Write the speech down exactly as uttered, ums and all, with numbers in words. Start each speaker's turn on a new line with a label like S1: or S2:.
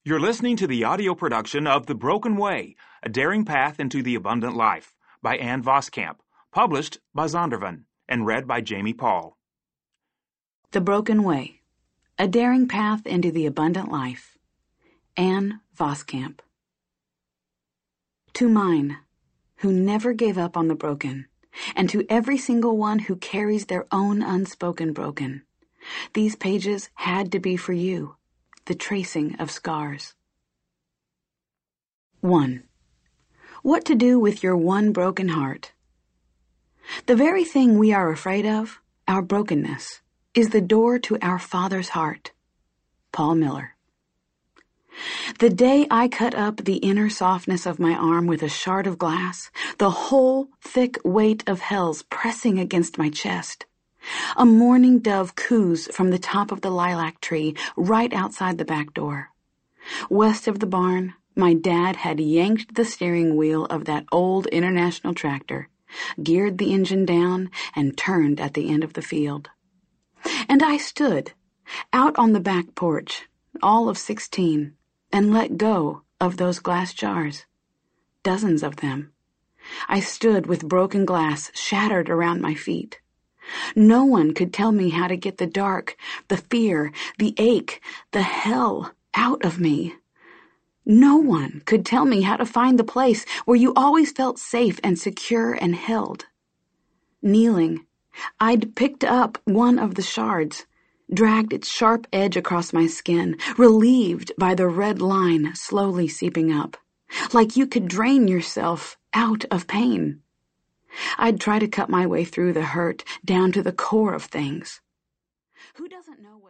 S1: You're listening to the audio production of The Broken Way, A Daring Path into the Abundant Life by Ann Voskamp, published by Zondervan, and read by Jamie Paul.
S2: The Broken Way, A Daring Path into the Abundant Life. Ann Voskamp. To mine, who never gave up on the broken, and to every single one who carries their own unspoken broken, these pages had to be for you, the tracing of scars. one. What to do with your one broken heart. The very thing we are afraid of, our brokenness, is the door to our Father's heart. Paul Miller. The day I cut up the inner softness of my arm with a shard of glass, the whole thick weight of hell's pressing against my chest, a mourning dove coos from the top of the lilac tree right outside the back door. West of the barn, my dad had yanked the steering wheel of that old International tractor, geared the engine down, and turned at the end of the field. And I stood, out on the back porch, all of sixteen, and let go of those glass jars. Dozens of them. I stood with broken glass shattered around my feet. No one could tell me how to get the dark, the fear, the ache, the hell out of me. No one could tell me how to find the place where you always felt safe and secure and held. Kneeling, I'd picked up one of the shards, dragged its sharp edge across my skin, relieved by the red line slowly seeping up, like you could drain yourself out of pain. I'd try to cut my way through the hurt down to the core of things. Who doesn't know what